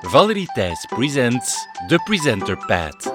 Valerie Thijs presents The Presenter Pad.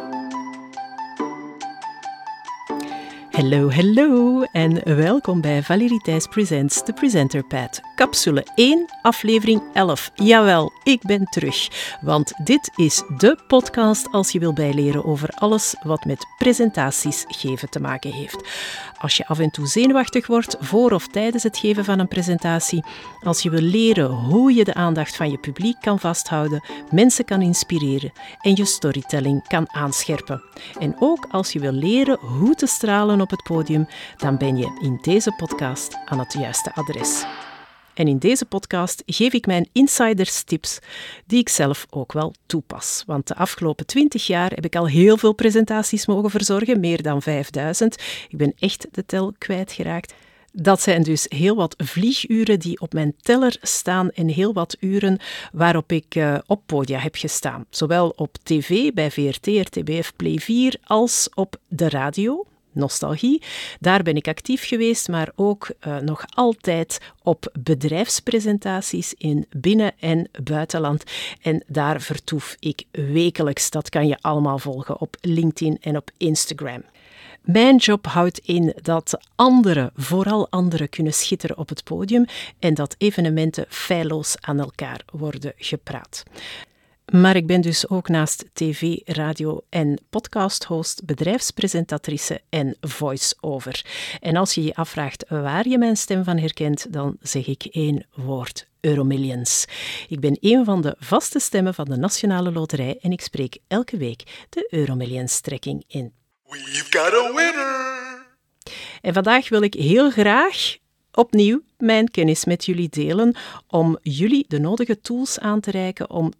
Hallo en welkom bij Valerie Thijs Presents The Presenter Pad. Capsule 1, aflevering 11. Jawel, ik ben terug. Want dit is de podcast als je wil bijleren over alles wat met presentaties geven te maken heeft. Als je af en toe zenuwachtig wordt voor of tijdens het geven van een presentatie, als je wil leren hoe je de aandacht van je publiek kan vasthouden, mensen kan inspireren en je storytelling kan aanscherpen. En ook als je wil leren hoe te stralen op het podium, dan ben je in deze podcast aan het juiste adres. En in deze podcast geef ik mijn insiderstips die ik zelf ook wel toepas. Want de afgelopen 20 jaar heb ik al heel veel presentaties mogen verzorgen, meer dan 5000. Ik ben echt de tel kwijtgeraakt. Dat zijn dus heel wat vlieguren die op mijn teller staan en heel wat uren waarop ik op podia heb gestaan. Zowel op tv bij VRT, RTBF, Play 4 als op de radio. Nostalgie, daar ben ik actief geweest, maar ook nog altijd op bedrijfspresentaties in binnen- en buitenland. En daar vertoef ik wekelijks. Dat kan je allemaal volgen op LinkedIn en op Instagram. Mijn job houdt in dat anderen, vooral anderen, kunnen schitteren op het podium en dat evenementen feilloos aan elkaar worden gepraat. Maar ik ben dus ook naast tv, radio en podcasthost, bedrijfspresentatrice en voice-over. En als je je afvraagt waar je mijn stem van herkent, dan zeg ik één woord: Euromillions. Ik ben een van de vaste stemmen van de Nationale Loterij en ik spreek elke week de Euromillions-trekking in. We've got a winner! En vandaag wil ik heel graag opnieuw mijn kennis met jullie delen om jullie de nodige tools aan te reiken om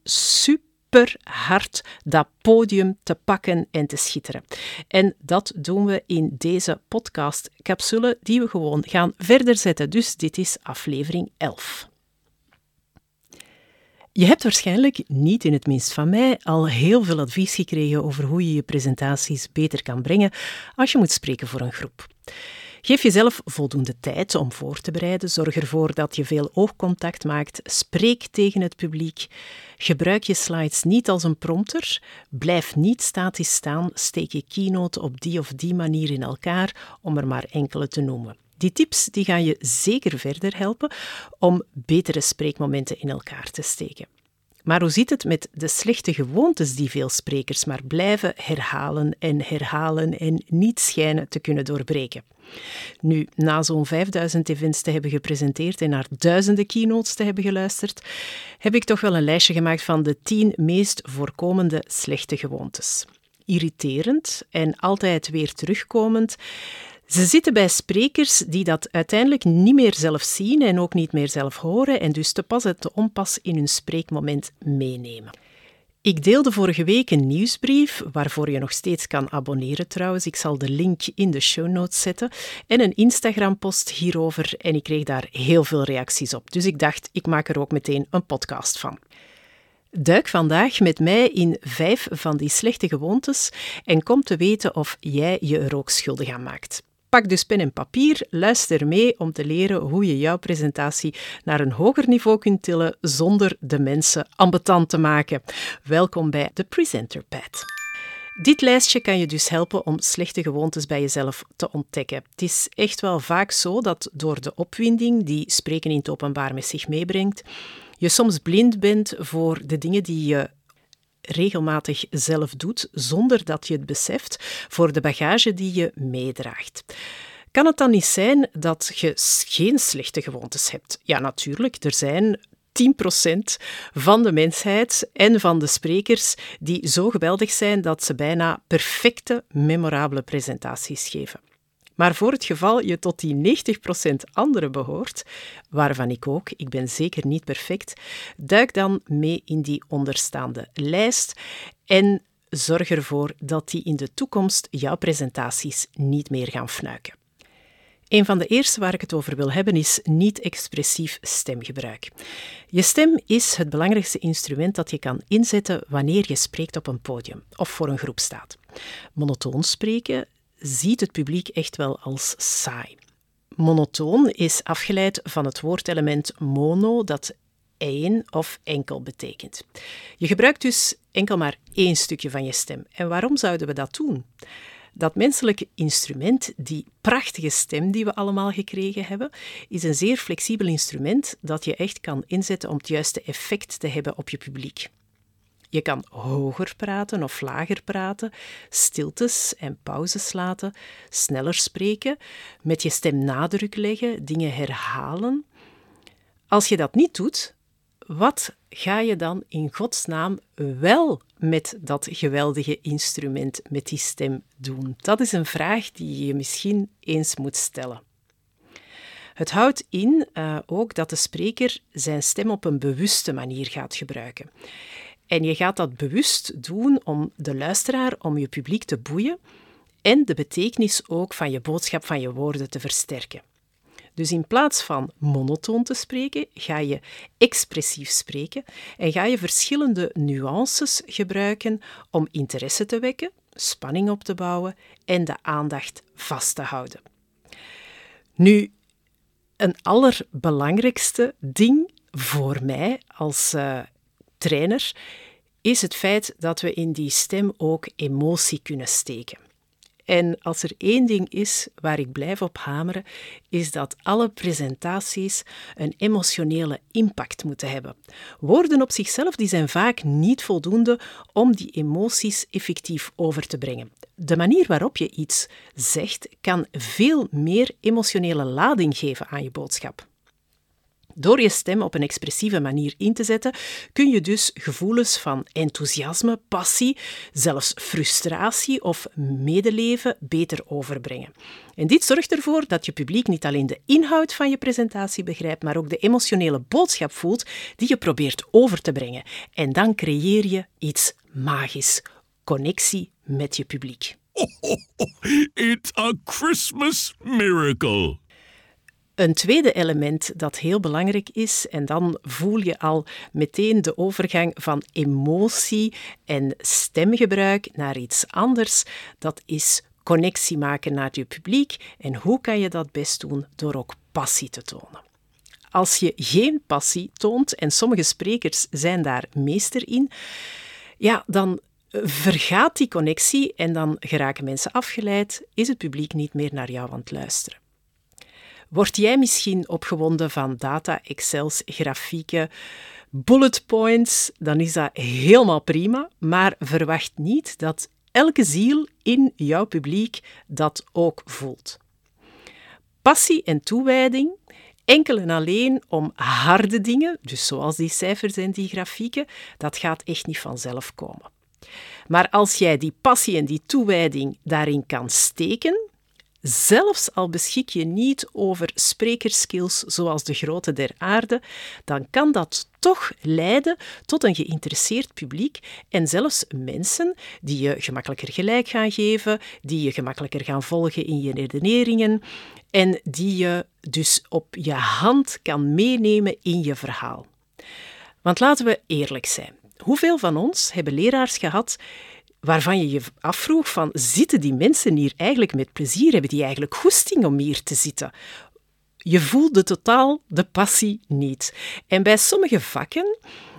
super hard dat podium te pakken en te schitteren. En dat doen we in deze podcastcapsule die we gewoon gaan verder zetten. Dus dit is aflevering 11. Je hebt waarschijnlijk, niet in het minst van mij, al heel veel advies gekregen over hoe je je presentaties beter kan brengen als je moet spreken voor een groep. Geef jezelf voldoende tijd om voor te bereiden. Zorg ervoor dat je veel oogcontact maakt. Spreek tegen het publiek. Gebruik je slides niet als een prompter. Blijf niet statisch staan. Steek je keynote op die of die manier in elkaar, om er maar enkele te noemen. Die tips die gaan je zeker verder helpen om betere spreekmomenten in elkaar te steken. Maar hoe zit het met de slechte gewoontes die veel sprekers maar blijven herhalen en niet schijnen te kunnen doorbreken? Nu, na zo'n 5000 events te hebben gepresenteerd en naar duizenden keynotes te hebben geluisterd, heb ik toch wel een lijstje gemaakt van de 10 meest voorkomende slechte gewoontes. Irriterend en altijd weer terugkomend. Ze zitten bij sprekers die dat uiteindelijk niet meer zelf zien en ook niet meer zelf horen en dus te pas en te onpas in hun spreekmoment meenemen. Ik deelde vorige week een nieuwsbrief, waarvoor je nog steeds kan abonneren trouwens. Ik zal de link in de show notes zetten. En een Instagram-post hierover en ik kreeg daar heel veel reacties op. Dus ik dacht, ik maak er ook meteen een podcast van. Duik vandaag met mij in 5 van die slechte gewoontes en kom te weten of jij je er ook schuldig aan maakt. Pak dus pen en papier, luister mee om te leren hoe je jouw presentatie naar een hoger niveau kunt tillen zonder de mensen ambetant te maken. Welkom bij The Presenter Pad. Dit lijstje kan je dus helpen om slechte gewoontes bij jezelf te ontdekken. Het is echt wel vaak zo dat door de opwinding die spreken in het openbaar met zich meebrengt, je soms blind bent voor de dingen die je regelmatig zelf doet, zonder dat je het beseft, voor de bagage die je meedraagt. Kan het dan niet zijn dat je geen slechte gewoontes hebt? Ja, natuurlijk, er zijn 10% van de mensheid en van de sprekers die zo geweldig zijn dat ze bijna perfecte, memorabele presentaties geven. Maar voor het geval je tot die 90% anderen behoort, waarvan ik ben zeker niet perfect, duik dan mee in die onderstaande lijst en zorg ervoor dat die in de toekomst jouw presentaties niet meer gaan fnuiken. Een van de eerste waar ik het over wil hebben is niet-expressief stemgebruik. Je stem is het belangrijkste instrument dat je kan inzetten wanneer je spreekt op een podium of voor een groep staat. Monotoon spreken ziet het publiek echt wel als saai. Monotoon is afgeleid van het woordelement mono, dat één of enkel betekent. Je gebruikt dus enkel maar één stukje van je stem. En waarom zouden we dat doen? Dat menselijke instrument, die prachtige stem die we allemaal gekregen hebben, is een zeer flexibel instrument dat je echt kan inzetten om het juiste effect te hebben op je publiek. Je kan hoger praten of lager praten, stiltes en pauzes laten, sneller spreken, met je stem nadruk leggen, dingen herhalen. Als je dat niet doet, wat ga je dan in godsnaam wel met dat geweldige instrument, met die stem doen? Dat is een vraag die je misschien eens moet stellen. Het houdt in ook dat de spreker zijn stem op een bewuste manier gaat gebruiken. En je gaat dat bewust doen om de luisteraar, om je publiek te boeien en de betekenis ook van je boodschap, van je woorden te versterken. Dus in plaats van monotoon te spreken, ga je expressief spreken en ga je verschillende nuances gebruiken om interesse te wekken, spanning op te bouwen en de aandacht vast te houden. Nu, een allerbelangrijkste ding voor mij als trainer is het feit dat we in die stem ook emotie kunnen steken. En als er één ding is waar ik blijf op hameren, is dat alle presentaties een emotionele impact moeten hebben. Woorden op zichzelf die zijn vaak niet voldoende om die emoties effectief over te brengen. De manier waarop je iets zegt kan veel meer emotionele lading geven aan je boodschap. Door je stem op een expressieve manier in te zetten, kun je dus gevoelens van enthousiasme, passie, zelfs frustratie of medeleven beter overbrengen. En dit zorgt ervoor dat je publiek niet alleen de inhoud van je presentatie begrijpt, maar ook de emotionele boodschap voelt die je probeert over te brengen. En dan creëer je iets magisch. Connectie met je publiek. It's a Christmas miracle. Een tweede element dat heel belangrijk is, en dan voel je al meteen de overgang van emotie en stemgebruik naar iets anders, dat is connectie maken naar je publiek. En hoe kan je dat best doen? Door ook passie te tonen. Als je geen passie toont, en sommige sprekers zijn daar meester in, ja, dan vergaat die connectie en dan geraken mensen afgeleid, is het publiek niet meer naar jou aan het luisteren. Word jij misschien opgewonden van data, Excels, grafieken, bullet points, dan is dat helemaal prima, maar verwacht niet dat elke ziel in jouw publiek dat ook voelt. Passie en toewijding, enkel en alleen om harde dingen, dus zoals die cijfers en die grafieken, dat gaat echt niet vanzelf komen. Maar als jij die passie en die toewijding daarin kan steken, zelfs al beschik je niet over sprekerskills zoals de grote der aarde, dan kan dat toch leiden tot een geïnteresseerd publiek en zelfs mensen die je gemakkelijker gelijk gaan geven, die je gemakkelijker gaan volgen in je redeneringen en die je dus op je hand kan meenemen in je verhaal. Want laten we eerlijk zijn. Hoeveel van ons hebben leraars gehad waarvan je je afvroeg van, zitten die mensen hier eigenlijk met plezier? Hebben die eigenlijk goesting om hier te zitten? Je voelde totaal de passie niet. En bij sommige vakken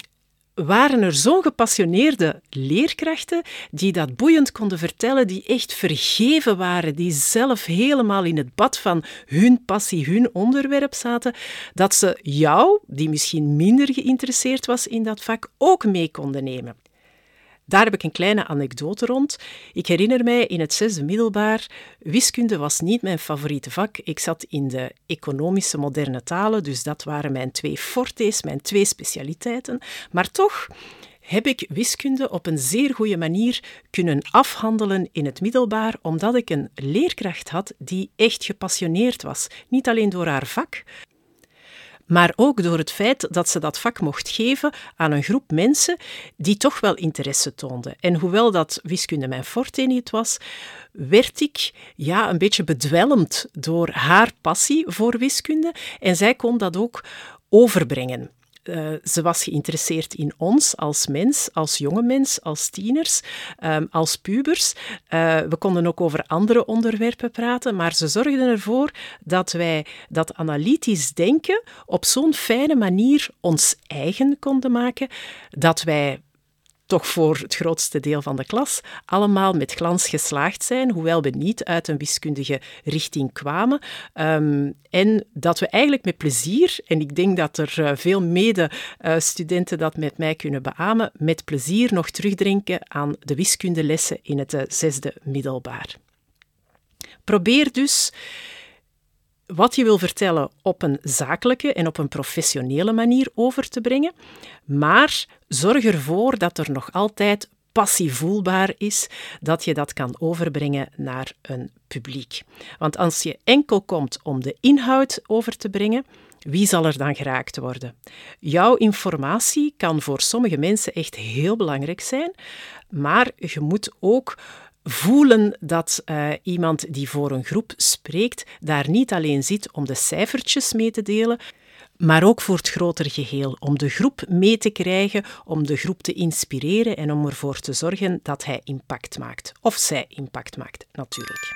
waren er zo'n gepassioneerde leerkrachten die dat boeiend konden vertellen, die echt vergeven waren, die zelf helemaal in het bad van hun passie, hun onderwerp zaten, dat ze jou, die misschien minder geïnteresseerd was in dat vak, ook mee konden nemen. Daar heb ik een kleine anekdote rond. Ik herinner mij in het 6e middelbaar, wiskunde was niet mijn favoriete vak. Ik zat in de economische moderne talen, dus dat waren mijn 2 fortes, mijn 2 specialiteiten. Maar toch heb ik wiskunde op een zeer goede manier kunnen afhandelen in het middelbaar, omdat ik een leerkracht had die echt gepassioneerd was. Niet alleen door haar vak, maar ook door het feit dat ze dat vak mocht geven aan een groep mensen die toch wel interesse toonden. En hoewel dat wiskunde mijn forte niet was, werd ik een beetje bedwelmd door haar passie voor wiskunde en zij kon dat ook overbrengen. Ze was geïnteresseerd in ons als mens, als jonge mens, als tieners, als pubers. We konden ook over andere onderwerpen praten, maar ze zorgden ervoor dat wij dat analytisch denken op zo'n fijne manier ons eigen konden maken, dat wij toch voor het grootste deel van de klas allemaal met glans geslaagd zijn, hoewel we niet uit een wiskundige richting kwamen. En dat we eigenlijk met plezier, en ik denk dat er veel medestudenten dat met mij kunnen beamen, met plezier nog terugdenken aan de wiskundelessen in het 6e middelbaar. Probeer dus wat je wil vertellen op een zakelijke en op een professionele manier over te brengen, maar zorg ervoor dat er nog altijd passie voelbaar is, dat je dat kan overbrengen naar een publiek. Want als je enkel komt om de inhoud over te brengen, wie zal er dan geraakt worden? Jouw informatie kan voor sommige mensen echt heel belangrijk zijn, maar je moet ook voelen dat iemand die voor een groep spreekt daar niet alleen zit om de cijfertjes mee te delen, maar ook voor het grotere geheel, om de groep mee te krijgen, om de groep te inspireren en om ervoor te zorgen dat hij impact maakt. Of zij impact maakt, natuurlijk.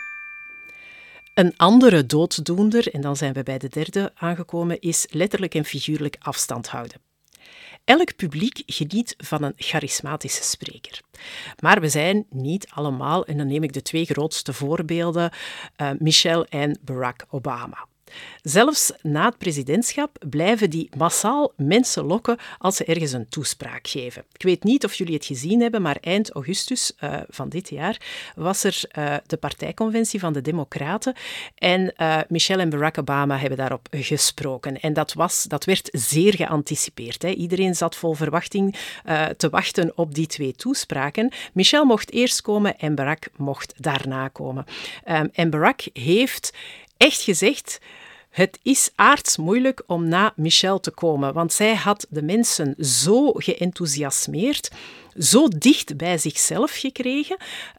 Een andere dooddoender, en dan zijn we bij de derde aangekomen, is letterlijk en figuurlijk afstand houden. Elk publiek geniet van een charismatische spreker. Maar we zijn niet allemaal, en dan neem ik de 2 grootste voorbeelden, Michelle en Barack Obama. Zelfs na het presidentschap blijven die massaal mensen lokken als ze ergens een toespraak geven. Ik weet niet of jullie het gezien hebben, maar eind augustus van dit jaar was er de partijconventie van de Democraten en Michelle en Barack Obama hebben daarop gesproken. En dat werd zeer geanticipeerd. Hè. Iedereen zat vol verwachting te wachten op die 2 toespraken. Michelle mocht eerst komen en Barack mocht daarna komen. En Barack heeft echt gezegd, het is aardsmoeilijk om na Michelle te komen, want zij had de mensen zo geenthousiasmeerd, zo dicht bij zichzelf gekregen,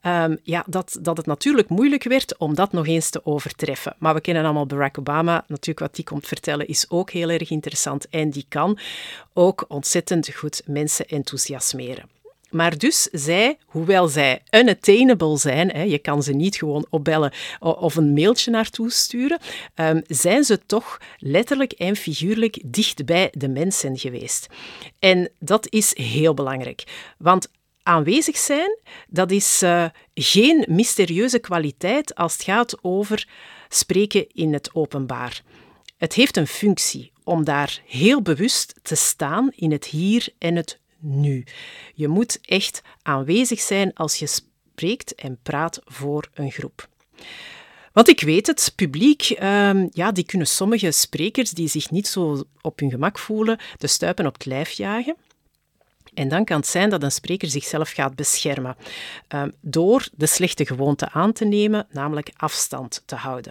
dat het natuurlijk moeilijk werd om dat nog eens te overtreffen. Maar we kennen allemaal Barack Obama. Natuurlijk, wat die komt vertellen is ook heel erg interessant en die kan ook ontzettend goed mensen enthousiasmeren. Maar dus zij, hoewel zij unattainable zijn, hè, je kan ze niet gewoon opbellen of een mailtje naartoe sturen, zijn ze toch letterlijk en figuurlijk dicht bij de mensen geweest. En dat is heel belangrijk, want aanwezig zijn, dat is geen mysterieuze kwaliteit als het gaat over spreken in het openbaar. Het heeft een functie om daar heel bewust te staan in het hier en het nu. Je moet echt aanwezig zijn als je spreekt en praat voor een groep. Want ik weet het, publiek, die kunnen sommige sprekers die zich niet zo op hun gemak voelen, de stuipen op het lijf jagen. En dan kan het zijn dat een spreker zichzelf gaat beschermen door de slechte gewoonte aan te nemen, namelijk afstand te houden.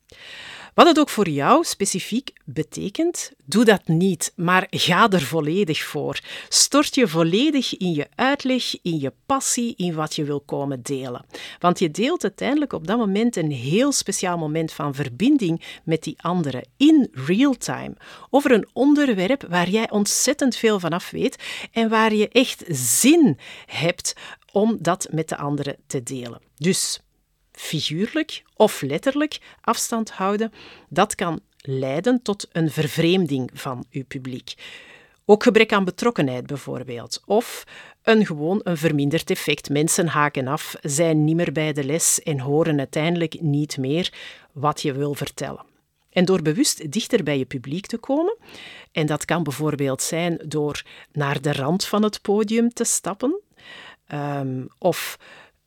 Wat het ook voor jou specifiek betekent, doe dat niet, maar ga er volledig voor. Stort je volledig in je uitleg, in je passie, in wat je wil komen delen. Want je deelt uiteindelijk op dat moment een heel speciaal moment van verbinding met die anderen, in real time, over een onderwerp waar jij ontzettend veel vanaf weet en waar je echt zin hebt om dat met de anderen te delen. Dus figuurlijk of letterlijk afstand houden, dat kan leiden tot een vervreemding van uw publiek. Ook gebrek aan betrokkenheid bijvoorbeeld. Of gewoon een verminderd effect. Mensen haken af, zijn niet meer bij de les en horen uiteindelijk niet meer wat je wil vertellen. En door bewust dichter bij je publiek te komen, en dat kan bijvoorbeeld zijn door naar de rand van het podium te stappen, of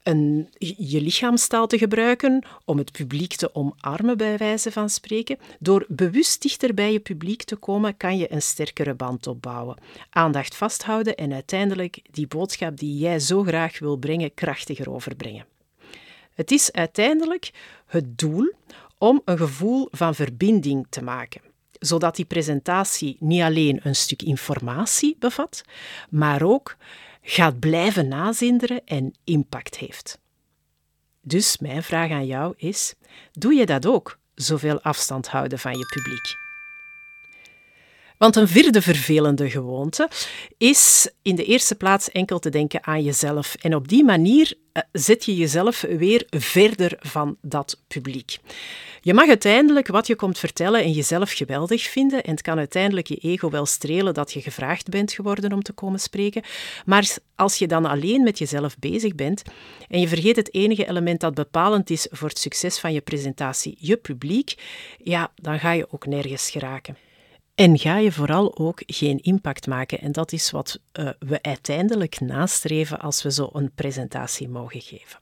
je lichaamstaal te gebruiken om het publiek te omarmen, bij wijze van spreken. Door bewust dichter bij je publiek te komen, kan je een sterkere band opbouwen. Aandacht vasthouden en uiteindelijk die boodschap die jij zo graag wil brengen, krachtiger overbrengen. Het is uiteindelijk het doel om een gevoel van verbinding te maken, zodat die presentatie niet alleen een stuk informatie bevat, maar ook gaat blijven nazinderen en impact heeft. Dus mijn vraag aan jou is, doe je dat ook, zoveel afstand houden van je publiek? Want een vierde vervelende gewoonte is in de eerste plaats enkel te denken aan jezelf. En op die manier zet je jezelf weer verder van dat publiek. Je mag uiteindelijk wat je komt vertellen en jezelf geweldig vinden en het kan uiteindelijk je ego wel strelen dat je gevraagd bent geworden om te komen spreken. Maar als je dan alleen met jezelf bezig bent en je vergeet het enige element dat bepalend is voor het succes van je presentatie, je publiek, ja, dan ga je ook nergens geraken. En ga je vooral ook geen impact maken. En dat is wat we uiteindelijk nastreven als we zo een presentatie mogen geven.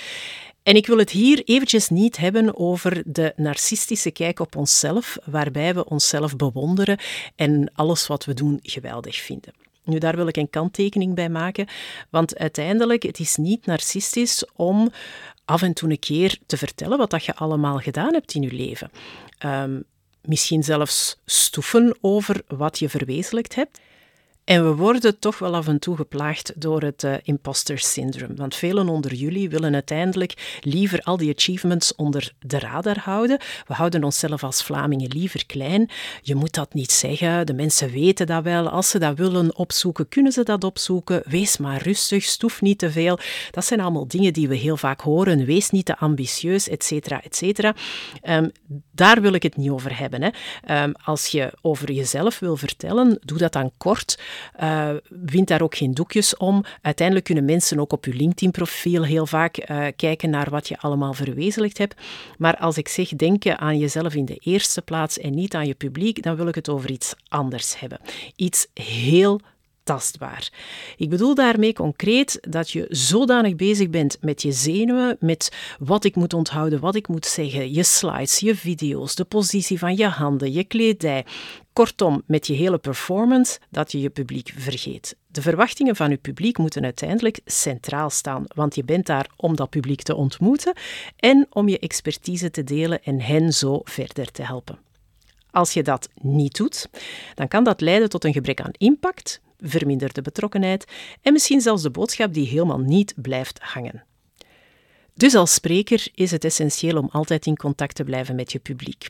En ik wil het hier eventjes niet hebben over de narcistische kijk op onszelf, waarbij we onszelf bewonderen en alles wat we doen geweldig vinden. Nu, daar wil ik een kanttekening bij maken, want uiteindelijk, het is niet narcistisch om af en toe een keer te vertellen wat dat je allemaal gedaan hebt in je leven. Misschien zelfs stoeven over wat je verwezenlijkt hebt. En we worden toch wel af en toe geplaagd door het imposter syndroom. Want velen onder jullie willen uiteindelijk liever al die achievements onder de radar houden. We houden onszelf als Vlamingen liever klein. Je moet dat niet zeggen, de mensen weten dat wel. Als ze dat willen opzoeken, kunnen ze dat opzoeken. Wees maar rustig, stoef niet te veel. Dat zijn allemaal dingen die we heel vaak horen. Wees niet te ambitieus, et cetera, et cetera. Daar wil ik het niet over hebben. Hè. Als je over jezelf wil vertellen, doe dat dan kort. Wind daar ook geen doekjes om. Uiteindelijk kunnen mensen ook op je LinkedIn-profiel heel vaak kijken naar wat je allemaal verwezenlijkt hebt. Maar als ik zeg denken aan jezelf in de eerste plaats en niet aan je publiek, dan wil ik het over iets anders hebben. Iets heel tastbaar. Ik bedoel daarmee concreet dat je zodanig bezig bent met je zenuwen, met wat ik moet onthouden, wat ik moet zeggen, je slides, je video's, de positie van je handen, je kledij. Kortom, met je hele performance, dat je je publiek vergeet. De verwachtingen van je publiek moeten uiteindelijk centraal staan, want je bent daar om dat publiek te ontmoeten en om je expertise te delen en hen zo verder te helpen. Als je dat niet doet, dan kan dat leiden tot een gebrek aan impact, verminderde betrokkenheid en misschien zelfs de boodschap die helemaal niet blijft hangen. Dus als spreker is het essentieel om altijd in contact te blijven met je publiek.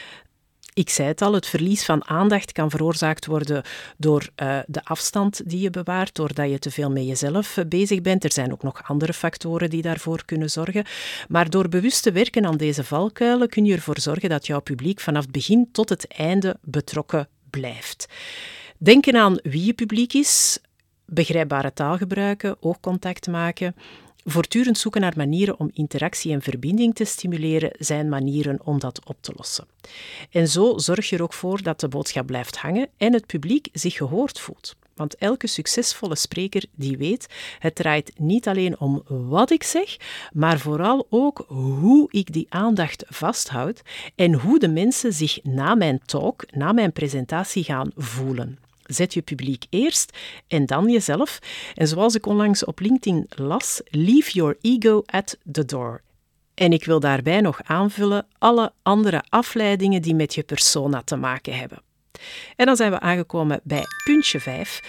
Ik zei het al, het verlies van aandacht kan veroorzaakt worden door de afstand die je bewaart, doordat je te veel met jezelf bezig bent. Er zijn ook nog andere factoren die daarvoor kunnen zorgen. Maar door bewust te werken aan deze valkuilen kun je ervoor zorgen dat jouw publiek vanaf het begin tot het einde betrokken blijft. Denken aan wie je publiek is, begrijpbare taal gebruiken, oogcontact maken. Voortdurend zoeken naar manieren om interactie en verbinding te stimuleren zijn manieren om dat op te lossen. En zo zorg je er ook voor dat de boodschap blijft hangen en het publiek zich gehoord voelt. Want elke succesvolle spreker die weet, het draait niet alleen om wat ik zeg, maar vooral ook hoe ik die aandacht vasthoud en hoe de mensen zich na mijn talk, na mijn presentatie gaan voelen. Zet je publiek eerst en dan jezelf. En zoals ik onlangs op LinkedIn las, leave your ego at the door. En ik wil daarbij nog aanvullen alle andere afleidingen die met je persona te maken hebben. En dan zijn we aangekomen bij puntje 5.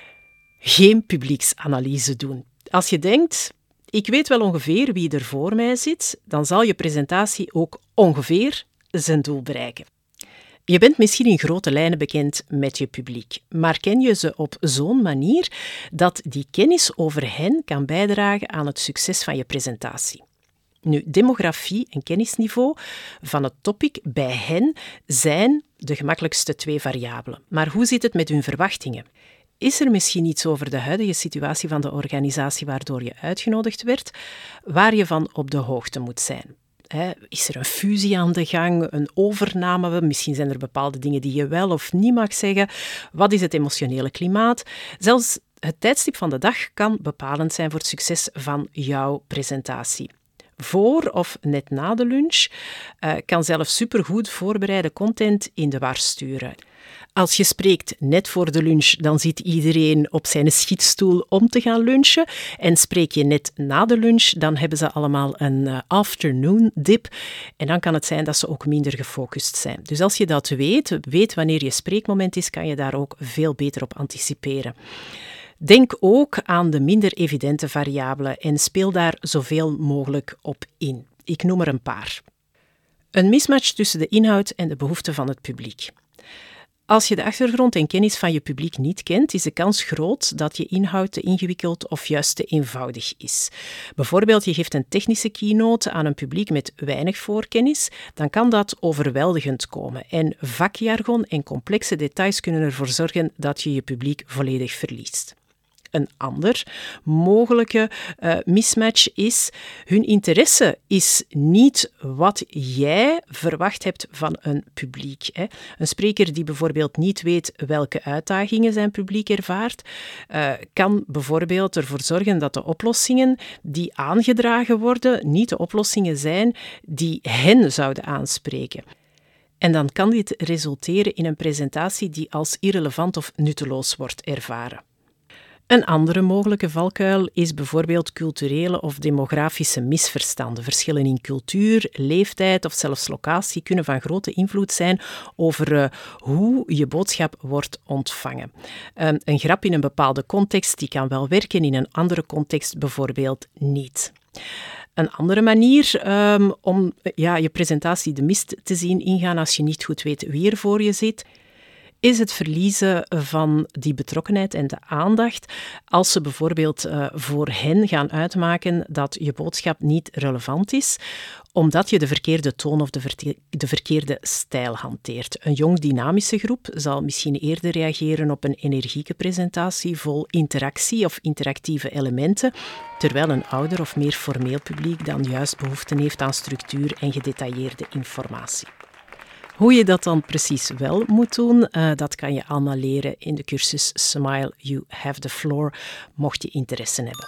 Geen publieksanalyse doen. Als je denkt, ik weet wel ongeveer wie er voor mij zit, dan zal je presentatie ook ongeveer zijn doel bereiken. Je bent misschien in grote lijnen bekend met je publiek, maar ken je ze op zo'n manier dat die kennis over hen kan bijdragen aan het succes van je presentatie. Nu, demografie en kennisniveau van het topic bij hen zijn de gemakkelijkste 2 variabelen. Maar hoe zit het met hun verwachtingen? Is er misschien iets over de huidige situatie van de organisatie waardoor je uitgenodigd werd, waar je van op de hoogte moet zijn? Is er een fusie aan de gang, een overname? Misschien zijn er bepaalde dingen die je wel of niet mag zeggen. Wat is het emotionele klimaat? Zelfs het tijdstip van de dag kan bepalend zijn voor het succes van jouw presentatie. Voor of net na de lunch kan zelfs supergoed voorbereide content in de war sturen. Als je spreekt net voor de lunch, dan zit iedereen op zijn schietstoel om te gaan lunchen. En spreek je net na de lunch, dan hebben ze allemaal een afternoon dip. En dan kan het zijn dat ze ook minder gefocust zijn. Dus als je dat weet wanneer je spreekmoment is, kan je daar ook veel beter op anticiperen. Denk ook aan de minder evidente variabelen en speel daar zoveel mogelijk op in. Ik noem er een paar. Een mismatch tussen de inhoud en de behoeften van het publiek. Als je de achtergrond en kennis van je publiek niet kent, is de kans groot dat je inhoud te ingewikkeld of juist te eenvoudig is. Bijvoorbeeld, je geeft een technische keynote aan een publiek met weinig voorkennis, dan kan dat overweldigend komen. En vakjargon en complexe details kunnen ervoor zorgen dat je je publiek volledig verliest. Een ander mogelijke mismatch is, hun interesse is niet wat jij verwacht hebt van een publiek. Hè. Een spreker die bijvoorbeeld niet weet welke uitdagingen zijn publiek ervaart, kan bijvoorbeeld ervoor zorgen dat de oplossingen die aangedragen worden, niet de oplossingen zijn die hen zouden aanspreken. En dan kan dit resulteren in een presentatie die als irrelevant of nutteloos wordt ervaren. Een andere mogelijke valkuil is bijvoorbeeld culturele of demografische misverstanden. Verschillen in cultuur, leeftijd of zelfs locatie kunnen van grote invloed zijn over hoe je boodschap wordt ontvangen. Een grap in een bepaalde context die kan wel werken, in een andere context bijvoorbeeld niet. Een andere manier om je presentatie de mist te zien ingaan als je niet goed weet wie er voor je zit, is het verliezen van die betrokkenheid en de aandacht als ze bijvoorbeeld voor hen gaan uitmaken dat je boodschap niet relevant is, omdat je de verkeerde toon of de verkeerde stijl hanteert. Een jong dynamische groep zal misschien eerder reageren op een energieke presentatie vol interactie of interactieve elementen, terwijl een ouder of meer formeel publiek dan juist behoefte heeft aan structuur en gedetailleerde informatie. Hoe je dat dan precies wel moet doen, dat kan je allemaal leren in de cursus Smile, You Have the Floor, mocht je interesse hebben.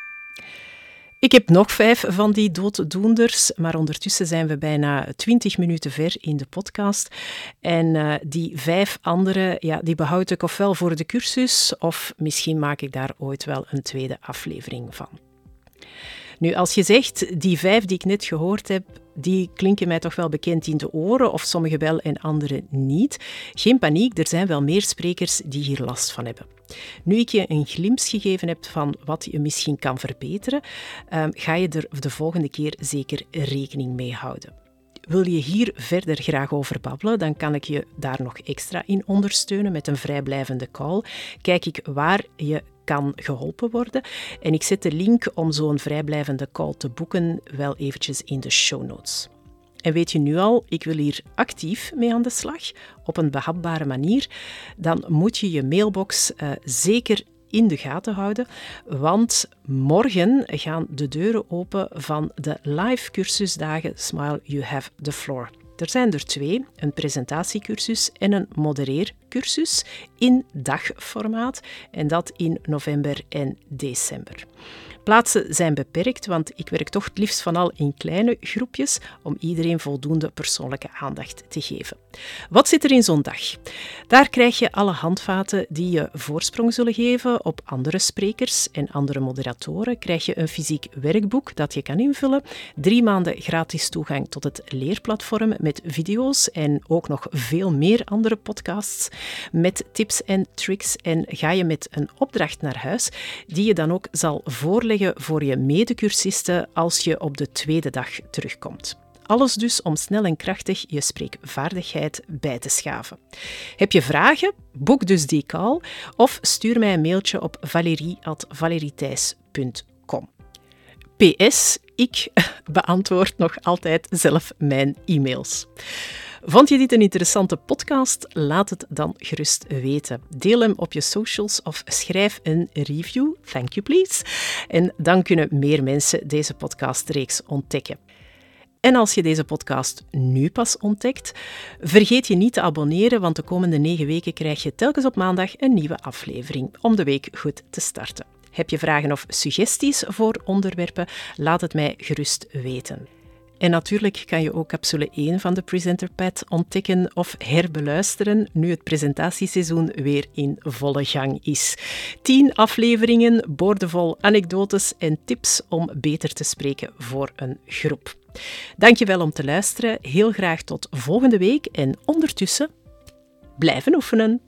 Ik heb nog 5 van die dooddoenders, maar ondertussen zijn we bijna 20 minuten ver in de podcast. En die 5 andere, die behoud ik ofwel voor de cursus, of misschien maak ik daar ooit wel een tweede aflevering van. Nu, als je zegt, die 5 die ik net gehoord heb, die klinken mij toch wel bekend in de oren, of sommige wel en andere niet. Geen paniek, er zijn wel meer sprekers die hier last van hebben. Nu ik je een glimp gegeven heb van wat je misschien kan verbeteren, ga je er de volgende keer zeker rekening mee houden. Wil je hier verder graag over babbelen, dan kan ik je daar nog extra in ondersteunen met een vrijblijvende call. Kijk ik waar je kan geholpen worden. En ik zet de link om zo'n vrijblijvende call te boeken wel eventjes in de show notes. En weet je nu al, ik wil hier actief mee aan de slag, op een behapbare manier, dan moet je je mailbox zeker in de gaten houden, want morgen gaan de deuren open van de live cursusdagen Smile, You Have the Floor. Er zijn er 2, een presentatiecursus en een modereercursus in dagformaat, en dat in november en december. Plaatsen zijn beperkt, want ik werk toch het liefst vanal in kleine groepjes om iedereen voldoende persoonlijke aandacht te geven. Wat zit er in zo'n dag? Daar krijg je alle handvaten die je voorsprong zullen geven op andere sprekers en andere moderatoren. Krijg je een fysiek werkboek dat je kan invullen, 3 maanden gratis toegang tot het leerplatform met video's en ook nog veel meer andere podcasts met tips en tricks, en ga je met een opdracht naar huis die je dan ook zal voorleggen voor je medecursisten als je op de tweede dag terugkomt. Alles dus om snel en krachtig je spreekvaardigheid bij te schaven. Heb je vragen? Boek dus die call of stuur mij een mailtje op valerie@valeriethijs.com. PS, ik beantwoord nog altijd zelf mijn e-mails. Vond je dit een interessante podcast? Laat het dan gerust weten. Deel hem op je socials of schrijf een review. Thank you, please. En dan kunnen meer mensen deze podcastreeks ontdekken. En als je deze podcast nu pas ontdekt, vergeet je niet te abonneren, want de komende 9 weken krijg je telkens op maandag een nieuwe aflevering om de week goed te starten. Heb je vragen of suggesties voor onderwerpen? Laat het mij gerust weten. En natuurlijk kan je ook capsule 1 van de Presenter Pad ontdekken of herbeluisteren nu het presentatieseizoen weer in volle gang is. 10 afleveringen, boordevol anekdotes en tips om beter te spreken voor een groep. Dankjewel om te luisteren. Heel graag tot volgende week en ondertussen blijven oefenen.